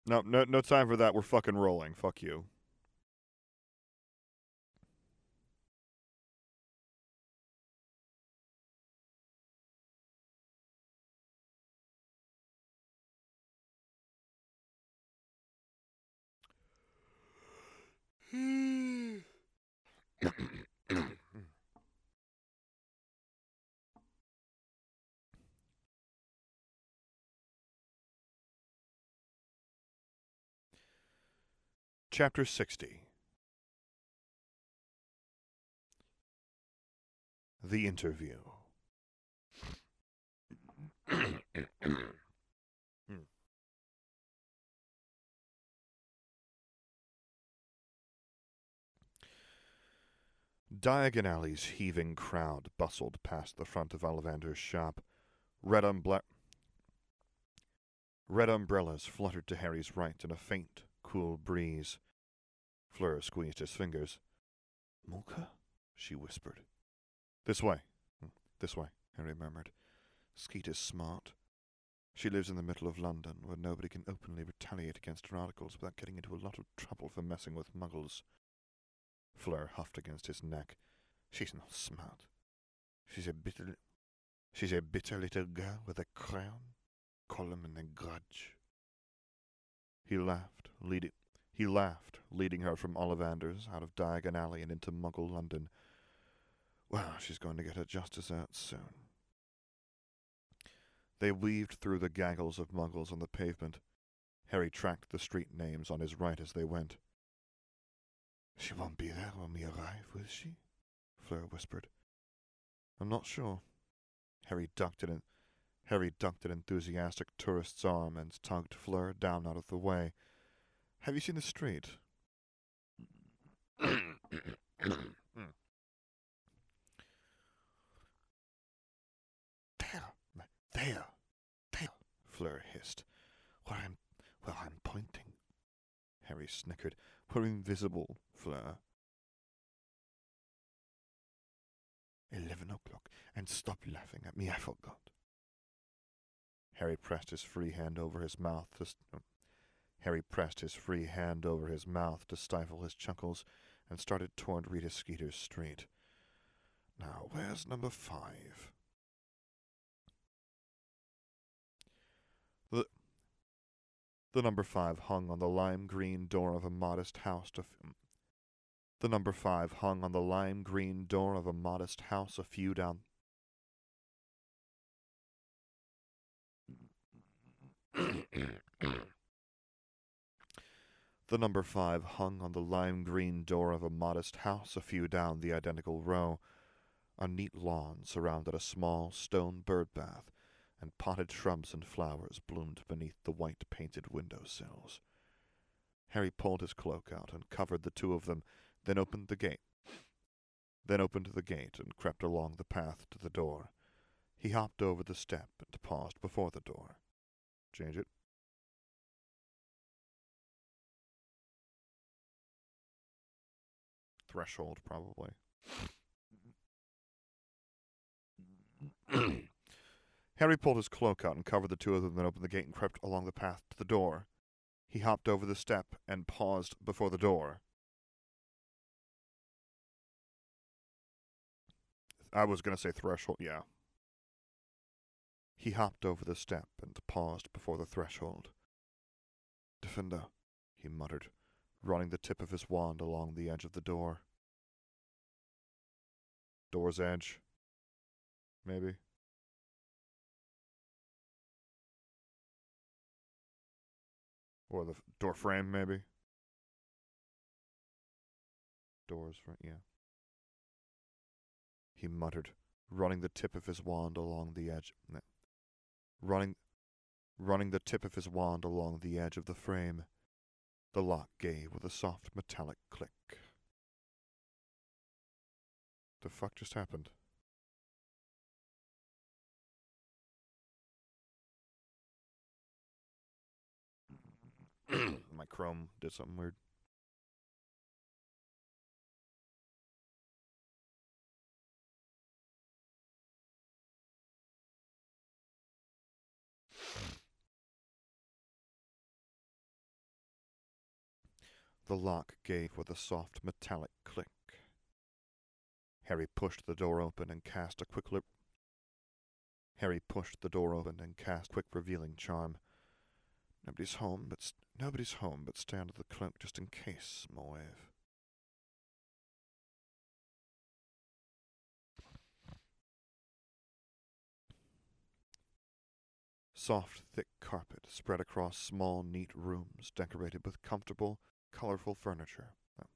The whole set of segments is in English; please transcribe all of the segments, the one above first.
No time for that. We're fucking rolling. Fuck you. Chapter 60. The Interview. Diagon Alley's heaving crowd bustled past the front of Ollivander's shop. Red, red umbrellas fluttered to Harry's right in a faint, cool breeze. Fleur squeezed his fingers. Mocha? She whispered. This way. This way, Harry murmured. Skeet is smart. She lives in the middle of London, where nobody can openly retaliate against her articles without getting into a lot of trouble for messing with muggles. Fleur huffed against his neck. She's not smart. She's a bitter little girl with a crown, column, and a grudge. He laughed, leading her from Ollivander's out of Diagon Alley and into Muggle London. Well, she's going to get her just desserts soon. They weaved through the gaggles of muggles on the pavement. Harry tracked the street names on his right as they went. She won't be there when we arrive, will she? Fleur whispered. I'm not sure. Harry ducked an enthusiastic tourist's arm and tugged Fleur down out of the way. Have you seen the street? There, Fleur hissed. Where I'm pointing. Harry snickered. We're invisible, Fleur. 11 o'clock, and stop laughing at me, I forgot. Harry pressed his free hand over his mouth to stifle his chuckles and started toward Rita Skeeter's street. Now, where's number 5? The number 5 hung on the lime green door of a modest house a few down The number 5 hung on the lime green door of a modest house a few down the identical row. A neat lawn surrounded a small stone bird bath, and potted shrubs and flowers bloomed beneath the white-painted window-sills. Harry pulled his cloak out and covered the two of them, then opened the gate and crept along the path to the door. He hopped over the step and paused before the door. Change it. Threshold, probably. Harry pulled his cloak out and covered the two of them, then opened the gate and crept along the path to the door. He hopped over the step and paused before the door. I was going to say threshold, yeah. He hopped over the step and paused before the threshold. Defender, he muttered, running the tip of his wand along the edge of the door. Door's edge. Maybe. Or the door frame, maybe. Doors frame, yeah. He muttered, running the tip of his wand along the edge. Running the tip of his wand along the edge of the frame. The lock gave with a soft metallic click. The fuck just happened? My Chrome did something weird. The lock gave with a soft metallic click. Harry pushed the door open and cast a quick revealing charm. Nobody's home, but stay under the cloak just in case, Smallwave. Soft, thick carpet spread across small, neat rooms decorated with comfortable, colorful furniture.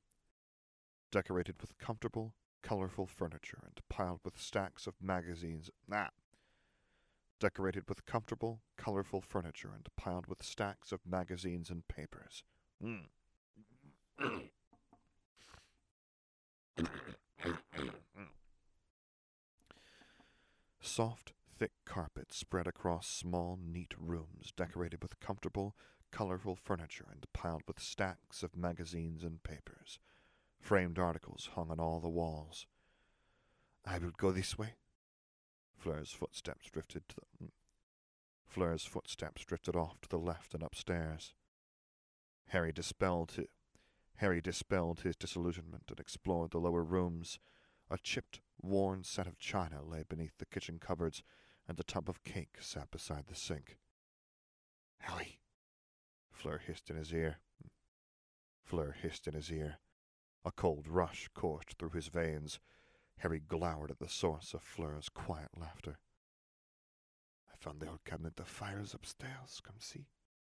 And piled with stacks of magazines. Decorated with comfortable, colorful furniture and piled with stacks of magazines and papers. Soft, thick carpet spread across small, neat rooms decorated with comfortable, colorful furniture and piled with stacks of magazines and papers. Framed articles hung on all the walls. I will go this way. Fleur's footsteps drifted off to the left and upstairs. Harry dispelled his disillusionment and explored the lower rooms. A chipped, worn set of china lay beneath the kitchen cupboards, and a tub of cake sat beside the sink. Harry, Fleur hissed in his ear. A cold rush coursed through his veins. Harry glowered at the source of Fleur's quiet laughter. I found the old cabinet of fires upstairs. Come see.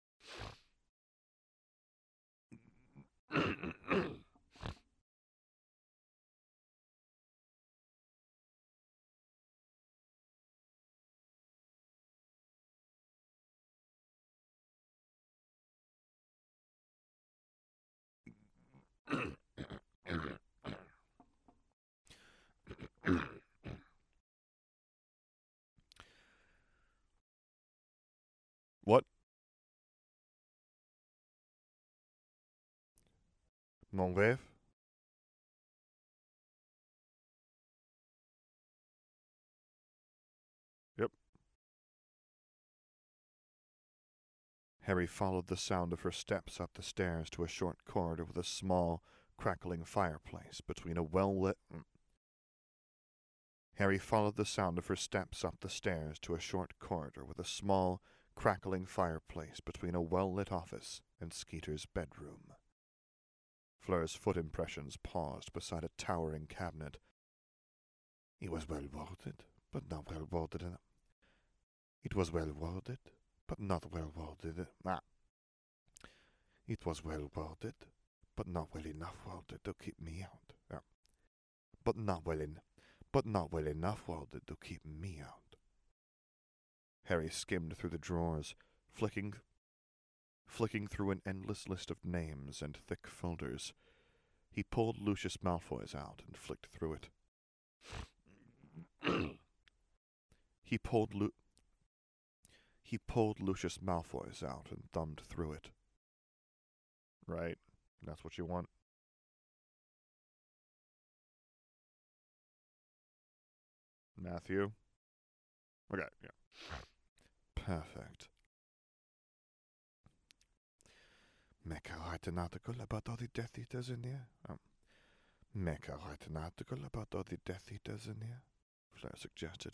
What? Mon rêve? Yep. Harry followed the sound of her steps up the stairs to a short corridor with a small, crackling fireplace between a well-lit... Harry followed the sound of her steps up the stairs to a short corridor with a small, crackling fireplace between a well-lit office and Skeeter's bedroom. Fleur's foot impressions paused beside a towering cabinet. It was well warded, but not well warded enough. It was well warded, but not well warded. It was well warded, but not well enough warded to keep me out. But not well enough warded to keep me out. Harry skimmed through the drawers, flicking through an endless list of names and thick folders. He pulled Lucius Malfoy's out and flicked through it. He pulled Lucius Malfoy's out and thumbed through it. Right, that's what you want. Matthew? Okay, yeah. Perfect. Make her write an article about all the Death Eaters in here? Make her write an article about all the Death Eaters in here? Fleur suggested.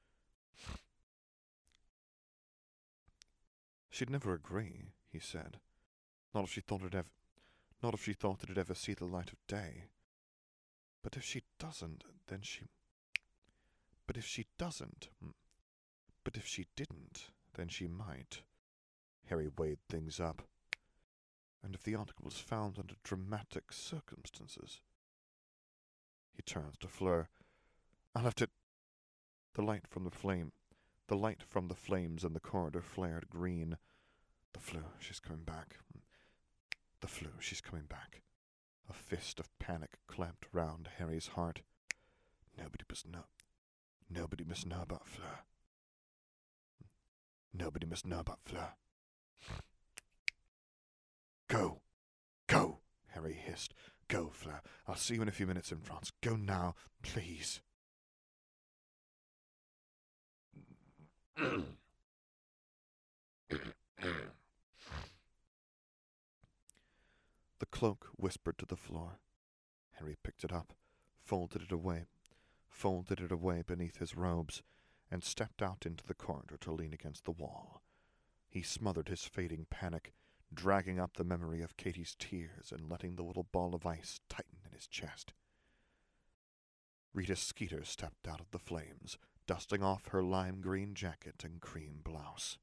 She'd never agree, he said. Not if she thought it'd ever see the light of day. But if she doesn't, then she... But if she didn't, then she might. Harry weighed things up. And if the article was found under dramatic circumstances... He turned to Fleur. I left it... The light from the flames in the corridor flared green. The Fleur, she's coming back. The Fleur, she's coming back. A fist of panic clamped round Harry's heart. Nobody must know about Fleur. Nobody must know about Fleur. Go! Go! Harry hissed. Go, Fleur. I'll see you in a few minutes in France. Go now, please. The cloak whispered to the floor. Harry picked it up, folded it away beneath his robes, and stepped out into the corridor to lean against the wall. He smothered his fading panic, dragging up the memory of Katie's tears and letting the little ball of ice tighten in his chest. Rita Skeeter stepped out of the flames, dusting off her lime-green jacket and cream blouse.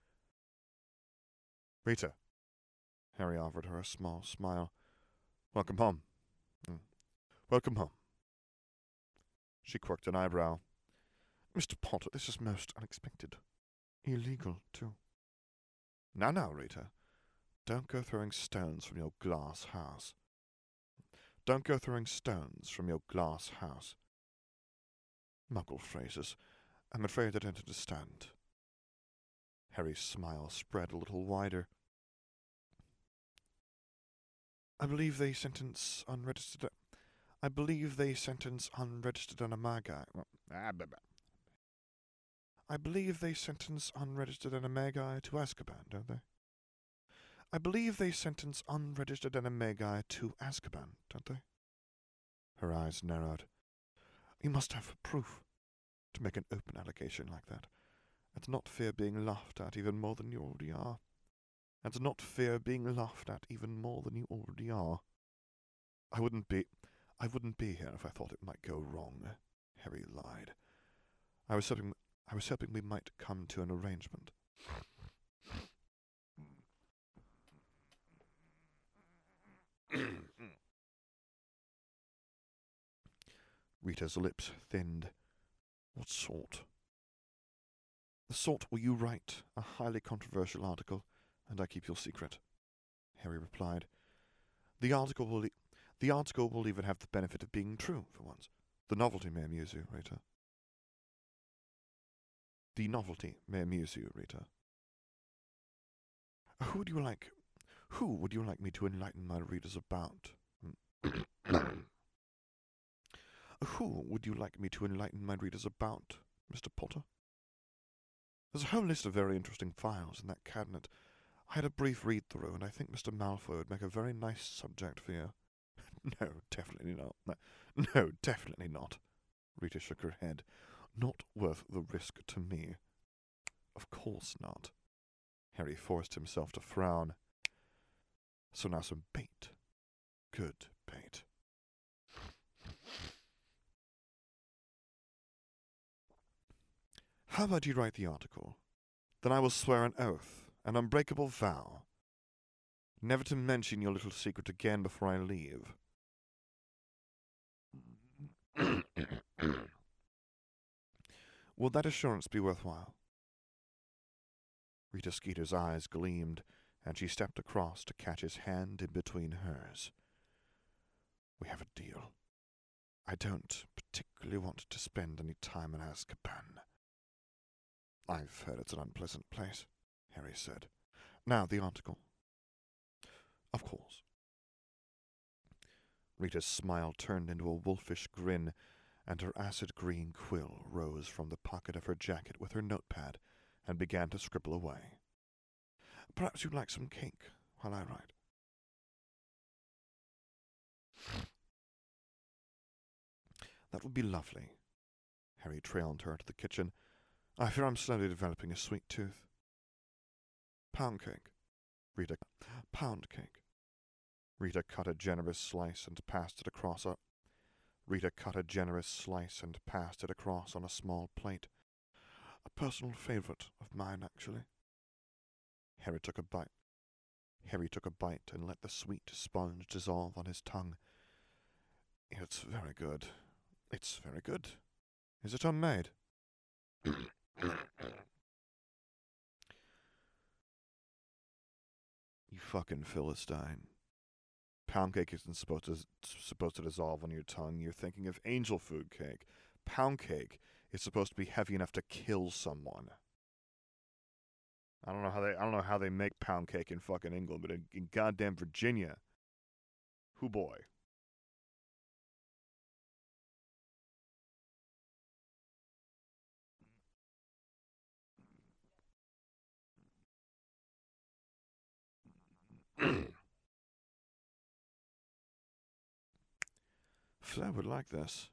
"Rita," Harry offered her a small smile. "Welcome home." "Welcome home." She quirked an eyebrow. "Mr. Potter, this is most unexpected. Illegal, too." Now, Rita. Don't go throwing stones from your glass house. Don't go throwing stones from your glass house. Muggle phrases. I'm afraid I don't understand. Harry's smile spread a little wider. I believe they sentence unregistered animagi. I believe they sentence unregistered animagi to Azkaban, don't they? I believe they sentence unregistered animagi to Azkaban, don't they? Her eyes narrowed. You must have proof to make an open allegation like that, and to not fear being laughed at even more than you already are. And to not fear being laughed at even more than you already are. I wouldn't be here if I thought it might go wrong, Harry lied. I was hoping we might come to an arrangement. Rita's lips thinned. What sort? The sort where you write a highly controversial article, and I keep your secret, Harry replied. The article will even have the benefit of being true, for once. The novelty may amuse you, Rita. The novelty may amuse you, Rita. Who would you like me to enlighten my readers about? Who would you like me to enlighten my readers about, Mr. Potter? There's a whole list of very interesting files in that cabinet. I had a brief read-through, and I think Mr. Malfoy would make a very nice subject for you. No, definitely not. No, definitely not. Rita shook her head. Not worth the risk to me. Of course not. Harry forced himself to frown. So now some bait. Good bait. How about you write the article? Then I will swear an oath, an unbreakable vow, never to mention your little secret again before I leave. Will that assurance be worthwhile? Rita Skeeter's eyes gleamed, and she stepped across to catch his hand in between hers. We have a deal. I don't particularly want to spend any time in Azkaban. I've heard it's an unpleasant place, Harry said. Now, the article. Of course. Rita's smile turned into a wolfish grin, and her acid-green quill rose from the pocket of her jacket with her notepad and began to scribble away. Perhaps you'd like some cake while I write. That would be lovely. Harry trailed her to the kitchen. I fear I'm slowly developing a sweet tooth. Pound cake. Pound cake. Rita cut a generous slice and passed it across on a small plate. A personal favorite of mine, actually. Harry took a bite and let the sweet sponge dissolve on his tongue. It's very good. It's very good. Is it homemade? You fucking Philistine. Pound cake isn't supposed to dissolve on your tongue. You're thinking of angel food cake. Pound cake is supposed to be heavy enough to kill someone. I don't know how they make pound cake in fucking England, but in goddamn Virginia, hoo boy. Fleur would like this.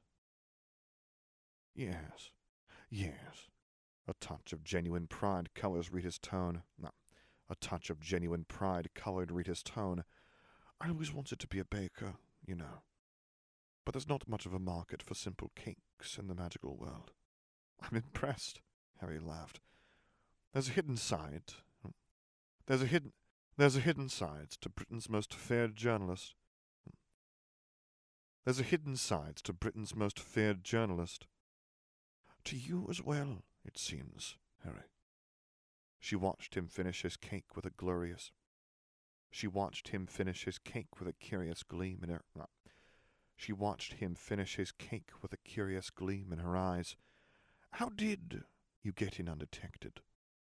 Yes, yes. A touch of genuine pride colors Rita's tone. No, a touch of genuine pride colored Rita's tone. I always wanted to be a baker, you know. But there's not much of a market for simple cakes in the magical world. I'm impressed, Harry laughed. There's a hidden side. There's a hidden side to Britain's most feared journalist. There's a hidden side to Britain's most feared journalist. To you as well, it seems, Harry. She watched him finish his cake with a glorious. She watched him finish his cake with a curious gleam in her. She watched him finish his cake with a curious gleam in her eyes. How did you get in undetected?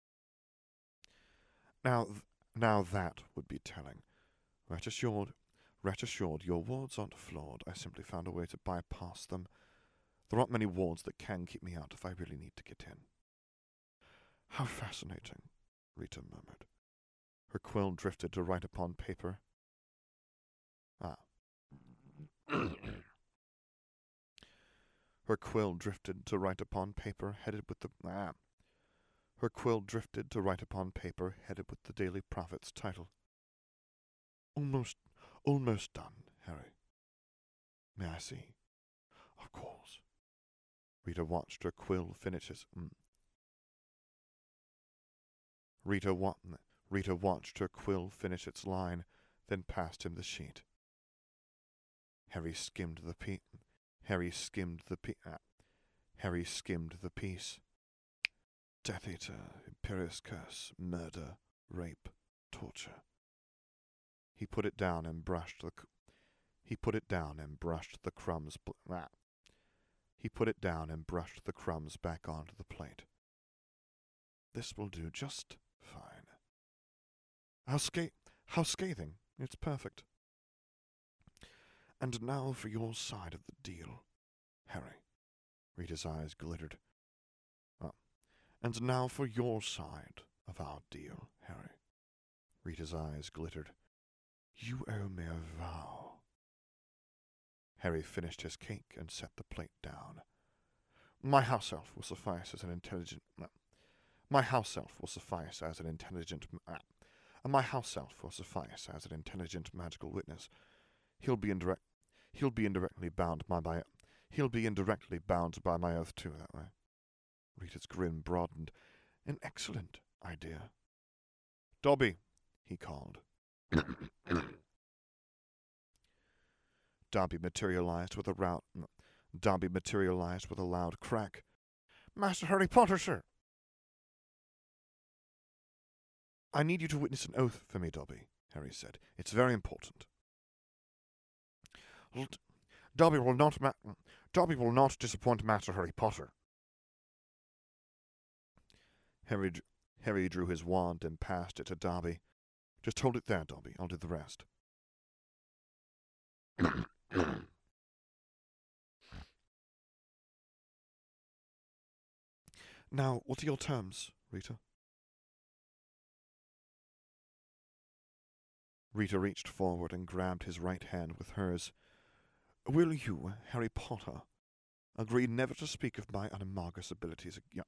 Now that would be telling. Rest assured, your wards aren't flawed. I simply found a way to bypass them. There aren't many wards that can keep me out if I really need to get in. How fascinating, Rita murmured. Her quill drifted to write upon paper. Her quill drifted to write upon paper headed with the Her quill drifted to write upon paper headed with the Daily Prophet's title. Almost done, Harry. May I see? Of course. Rita watched her quill finish his. Rita watched her quill finish its line, then passed him the sheet. Harry skimmed the piece. Death Eater, Imperious Curse, murder, rape, torture. He put it down and brushed the crumbs. He put it down and brushed the crumbs back onto the plate. This will do just fine. How scathing! It's perfect. And now for your side of the deal, Harry. Rita's eyes glittered. And now for your side of our deal, Harry. Rita's eyes glittered. You owe me a vow. Harry finished his cake and set the plate down. My house elf will suffice as an intelligent magical witness. He'll be indirectly bound by my oath too that way. Rita's grin broadened. An excellent idea. Dobby, he called. Dobby materialized with a loud crack. Master Harry Potter, sir. I need you to witness an oath for me, Dobby, Harry said. It's very important. Dobby will not disappoint Master Harry Potter. Harry drew his wand and passed it to Dobby. Just hold it there, Dobby. I'll do the rest. Now, what are your terms, Rita? Rita reached forward and grabbed his right hand with hers. Will you, Harry Potter, agree never to speak of my animagus abilities again?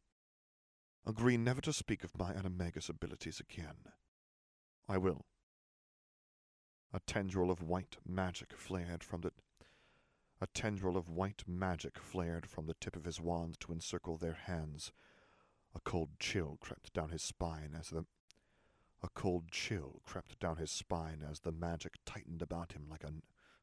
I will. A tendril of white magic flared from the tip of his wand to encircle their hands. A cold chill crept down his spine as the magic tightened about him like a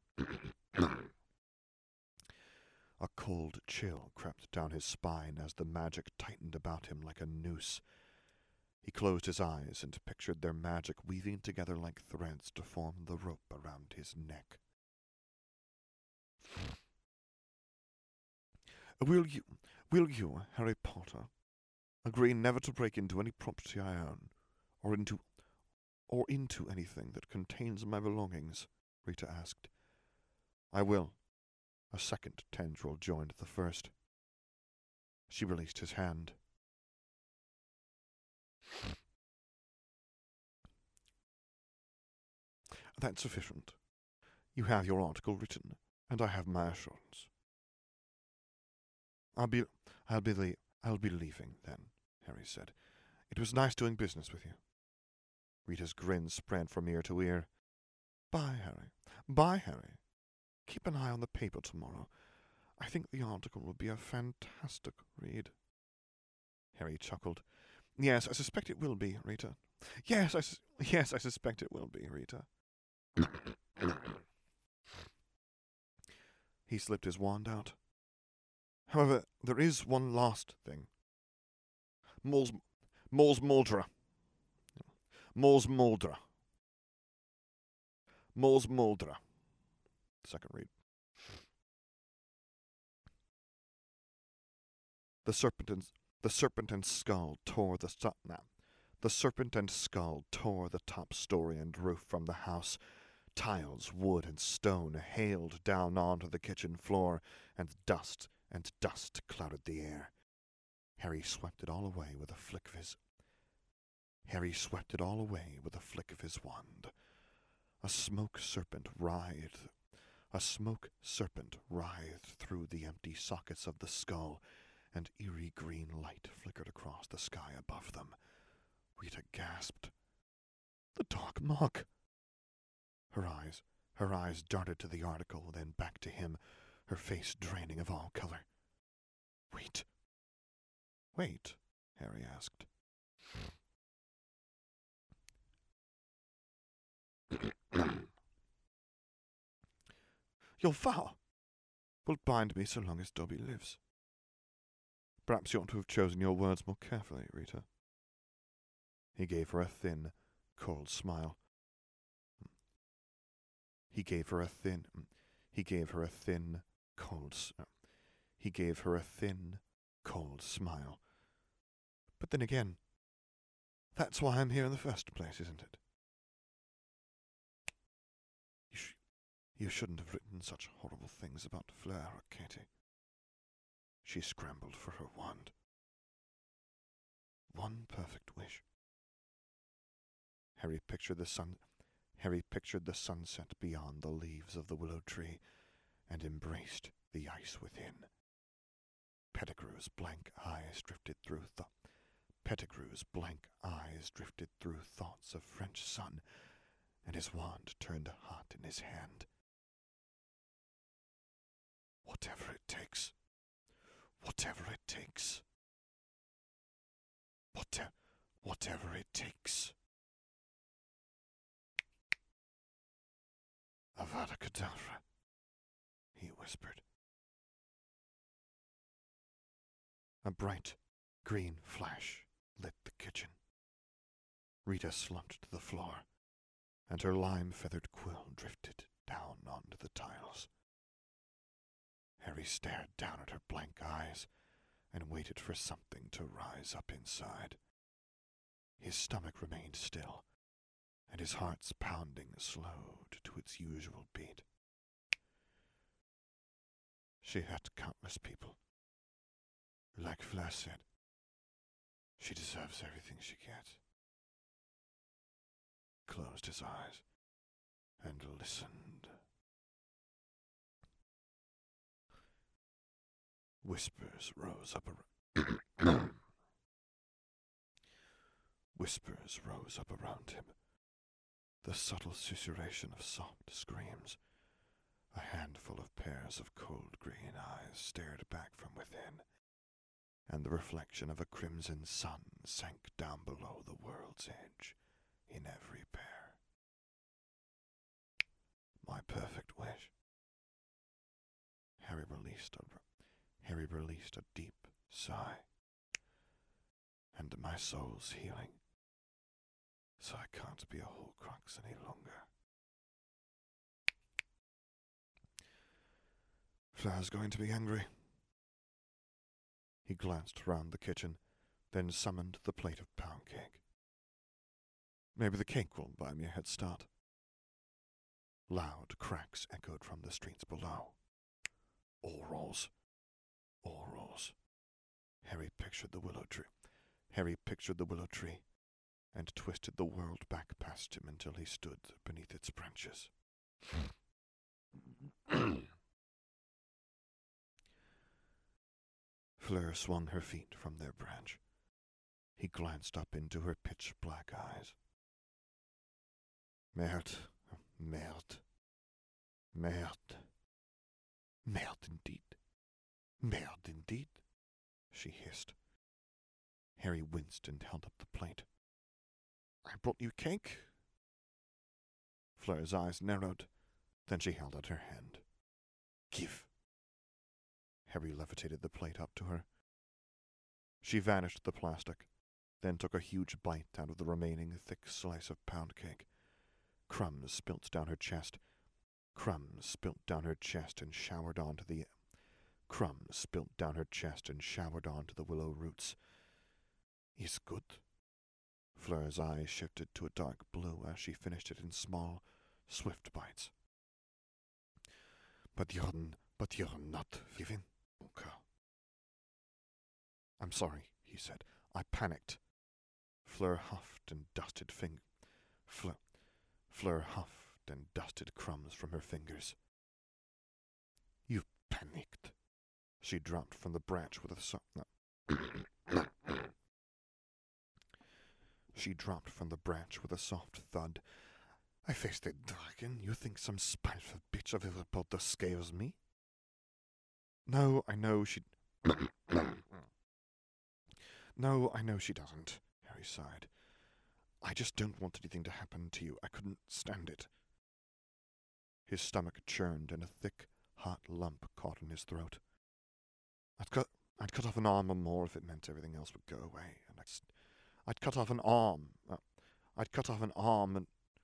noose. He closed his eyes and pictured their magic weaving together like threads to form the rope around his neck. Will you, Harry Potter, agree never to break into any property I own, or into anything that contains my belongings? Rita asked. I will. A second tendril joined the first. She released his hand. That's sufficient. You have your article written. And I have my assurance. I'll be leaving, then, Harry said. It was nice doing business with you. Rita's grin spread from ear to ear. Bye, Harry. Bye, Harry. Keep an eye on the paper tomorrow. I think the article will be a fantastic read. Harry chuckled. Yes, I suspect it will be, Rita. Yes, I suspect it will be, Rita. He slipped his wand out. However, there is one last thing. Mors Muldra. Mors Muldra. Mors Muldra. Second read. The serpent and skull tore the top story and roof from the house. Tiles, wood, and stone hailed down onto the kitchen floor, and dust clouded the air. Harry swept it all away with a flick of his wand. A smoke serpent writhed through the empty sockets of the skull, and eerie green light flickered across the sky above them. Rita gasped. The Dark Mug! Her eyes darted to the article, then back to him, her face draining of all color. Wait, Harry asked. Your vow will bind me so long as Dobby lives. Perhaps you ought to have chosen your words more carefully, Rita. He gave her a thin, cold smile. Cold smile. But then again, that's why I'm here in the first place, isn't it? You shouldn't have written such horrible things about Fleur or Katie. She scrambled for her wand. One perfect wish. Harry pictured the sunset beyond the leaves of the willow tree, and embraced the ice within. Pettigrew's blank eyes drifted through thoughts of French sun, and his wand turned hot in his hand. Whatever it takes. Whatever it takes. Whatever it takes. Avada Kedavra, he whispered. A bright green flash lit the kitchen. Rita slumped to the floor, and her lime-feathered quill drifted down onto the tiles. Harry stared down at her blank eyes and waited for something to rise up inside. His stomach remained still, and his heart's pounding slowed to its usual beat. She had countless people. Like Fleur said, she deserves everything she gets. He closed his eyes and listened. Whispers rose up around him, the subtle susurration of soft screams. A handful of pairs of cold green eyes stared back from within, and the reflection of a crimson sun sank down below the world's edge in every pair. My perfect wish. Harry released a deep sigh. And my soul's healing, so I can't be a Horcrux any longer. Fleur's going to be angry. He glanced round the kitchen, then summoned the plate of pound cake. Maybe the cake will buy me a head start. Loud cracks echoed from the streets below. Orals. Harry pictured the willow tree, and twisted the world back past him until he stood beneath its branches. Fleur swung her feet from their branch. He glanced up into her pitch-black eyes. Merde, merde, merde, merde indeed, merde indeed, she hissed. Harry winced and held up the plate. I brought you cake. Fleur's eyes narrowed. Then she held out her hand. Give. Harry levitated the plate up to her. She vanished the plastic, then took a huge bite out of the remaining thick slice of pound cake. Crumbs spilt down her chest. Crumbs spilt down her chest and showered onto the... Crumbs spilt down her chest and showered onto the willow roots. Is good? Fleur's eyes shifted to a dark blue as she finished it in small, swift bites. But you're not giving, Monka. I'm sorry, he said. I panicked. Fleur huffed and dusted Fleur huffed and dusted crumbs from her fingers. You panicked. She dropped from the branch with a She dropped from the branch with a soft thud. I faced a dragon. You think some spiteful bitch of a reporter scares me? No, I know she... No, I know she doesn't, Harry sighed. I just don't want anything to happen to you. I couldn't stand it. His stomach churned and a thick, hot lump caught in his throat. I'd cut off an arm or more if it meant everything else would go away. And I'd cut off an arm. I'd cut off an arm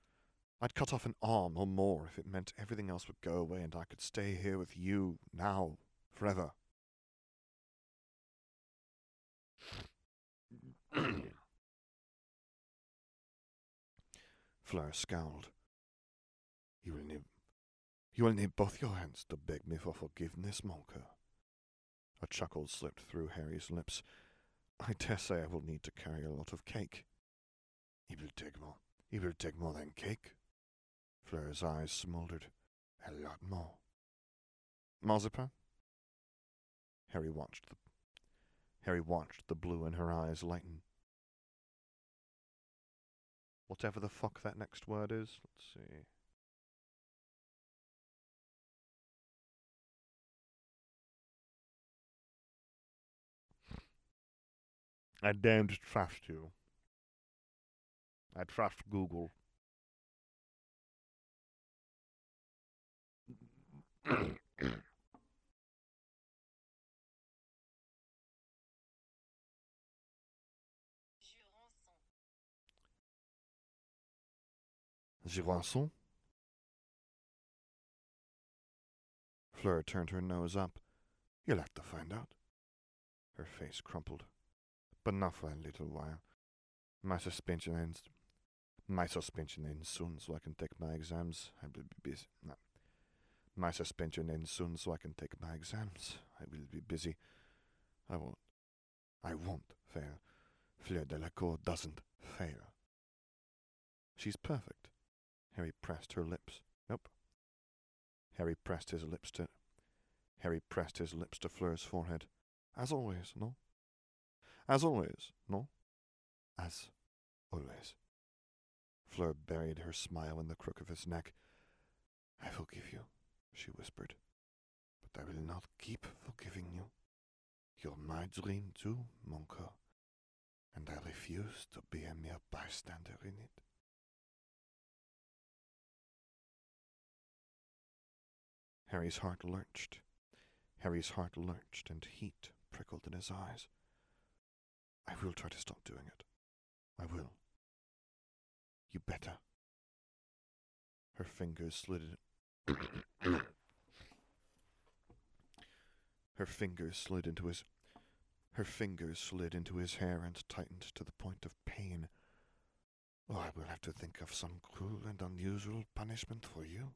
or more if it meant everything else would go away and I could stay here with you now, forever. Fleur scowled. You will need both your hands to beg me for forgiveness, Monka. A chuckle slipped through Harry's lips. I dare say I will need to carry a lot of cake. It will take more than cake. Fleur's eyes smoldered. A lot more. Marzipan? Harry watched the blue in her eyes lighten. Whatever the fuck that next word is. Let's see. I don't trust you. I trust Google. Jurançon? Fleur turned her nose up. You'll have to find out. Her face crumpled. But not for a little while. My suspension ends soon, so I can take my exams. I will be busy. No. My suspension ends soon, so I can take my exams. I will be busy. I won't fail. Fleur Delacour doesn't fail. She's perfect. Harry pressed her lips. Nope. Harry pressed his lips to Fleur's forehead. As always, no? As always, no? As always. Fleur buried her smile in the crook of his neck. I forgive you, she whispered, but I will not keep forgiving you. You're my dream too, Monka, and I refuse to be a mere bystander in it. Harry's heart lurched. And heat prickled in his eyes. I will try to stop doing it. I will. You better. Her fingers slid into his hair and tightened to the point of pain. Oh, I will have to think of some cruel and unusual punishment for you.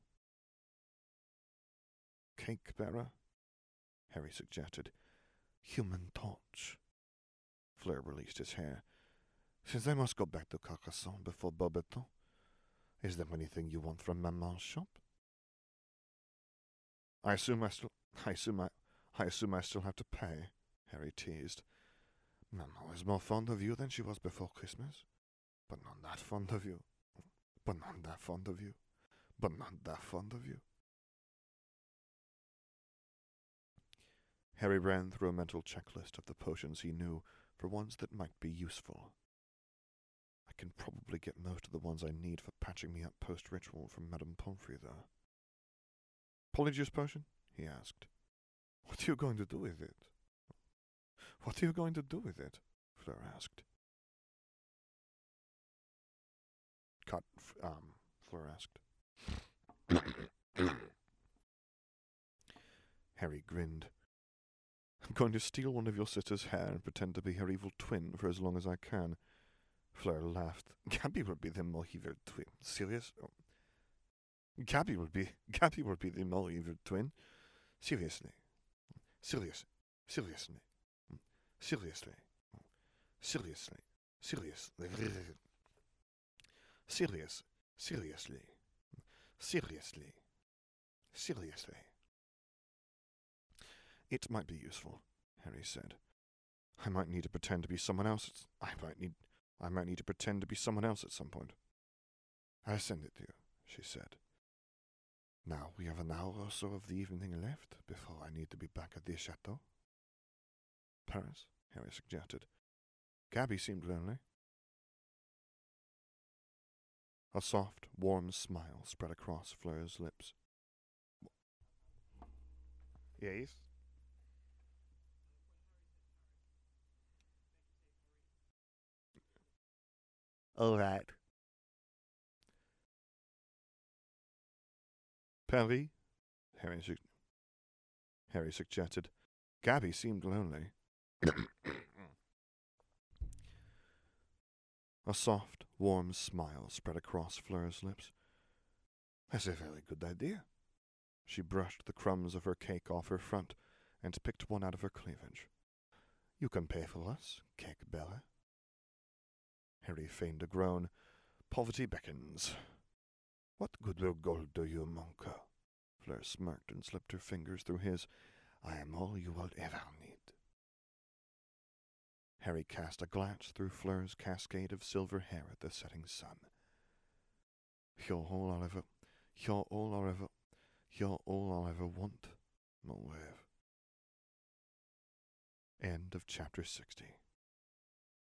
Cake bearer? Harry suggested. Human torch. Fleur released his hair. Since I must go back to Carcassonne before Beauxbaton, is there anything you want from Maman's shop? I assume I still have to pay, Harry teased. Mamma was more fond of you than she was before Christmas, but not that fond of you. But not that fond of you. But not that fond of you. Harry ran through a mental checklist of the potions he knew for ones that might be useful. I can probably get most of the ones I need for patching me up post-ritual from Madame Pomfrey, though. Polyjuice potion? He asked. What are you going to do with it? What are you going to do with it? Fleur asked. Fleur asked. Harry grinned. I'm going to steal one of your sister's hair and pretend to be her evil twin for as long as I can. Fleur laughed. Gabby will be the more evil twin. Serious? Oh. Gabby will be the more evil twin. Seriously. Seriously. Seriously. Seriously. Seriously. Seriously. Serious. Seriously. Seriously. Seriously. It might be useful, Harry said. I might need to pretend to be someone else. I might need to pretend to be someone else at some point. I'll send it to you, she said. Now we have an hour or so of the evening left before I need to be back at the chateau. Paris, Harry suggested. Gabby seemed lonely. A soft, warm smile spread across Fleur's lips. Yes? All right. Paris? Harry suggested. Gabby seemed lonely. A soft, warm smile spread across Fleur's lips. That's a very good idea. She brushed the crumbs of her cake off her front and picked one out of her cleavage. You can pay for us, cake bearer. Harry feigned a groan. Poverty beckons. What good will gold do you, Monka? Fleur smirked and slipped her fingers through his. I am all you will ever need. Harry cast a glance through Fleur's cascade of silver hair at the setting sun. You're all I'll ever want, mon rêve. End of chapter 60.